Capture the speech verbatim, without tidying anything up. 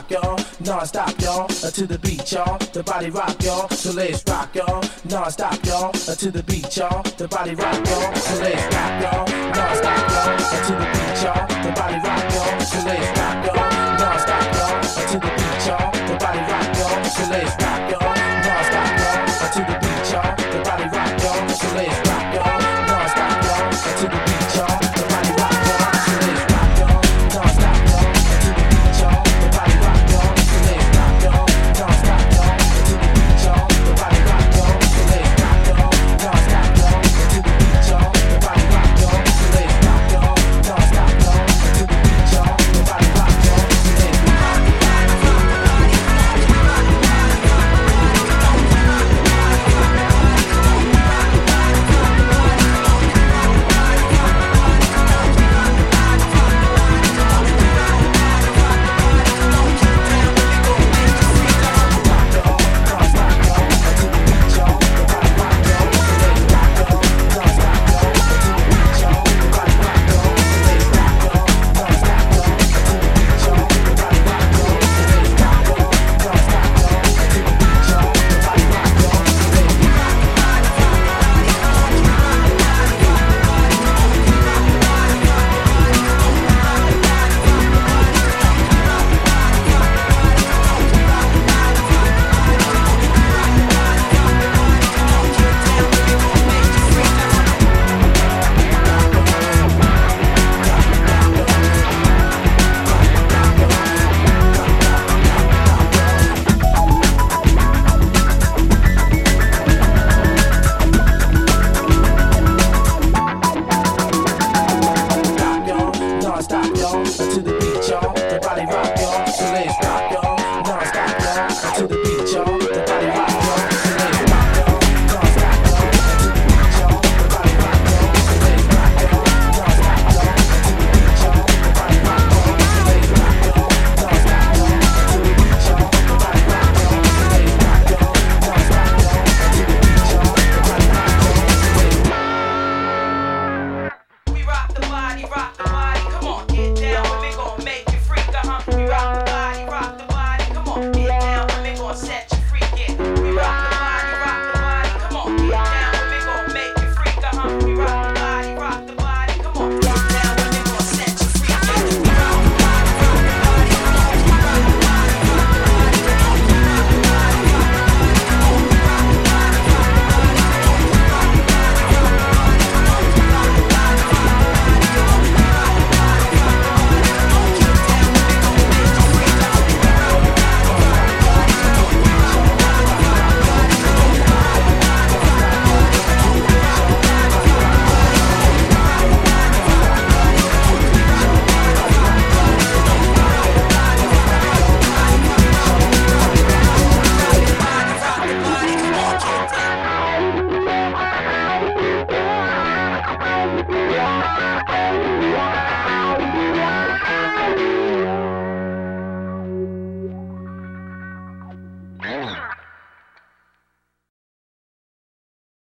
rock, y'all, non-stop, y'all, uh, to the beat, y'all, the body rock, y'all, so let's rock, y'all, non-stop, y'all, uh, to the beat, y'all, the body rock, y'all, so let's rock, y'all, non-stop, y'all, uh, to the beat, y'all, the body rock, y'all, so let's rock, y'all, non-stop, y'all, uh, to the beat, y'all, the body rock, y'all, so let's rock, y'all, non-stop, y'all, uh, to the beat, y'all, the body rock, y'all, so let's rock, y'all, non-stop, y'all, uh, to the beat, y'all, the body rock, y'all, so let's rock, y'all, non-stop, y'all, uh, to the beat, y'all, the body rock, y'all, so let's rock, y'all, non-stop, y'all, uh, to the beat, y'all, the body rock, y'all, so let's rock, y'all, non-stop, y'all, uh, to the beat, y'all, the body rock, y'all, so let's rock, y'all, non-stop, y'all, uh, to the beat, y'all, the body rock, y'all, so let's to the beat, y'all, the body rock, y'all, so let's rock.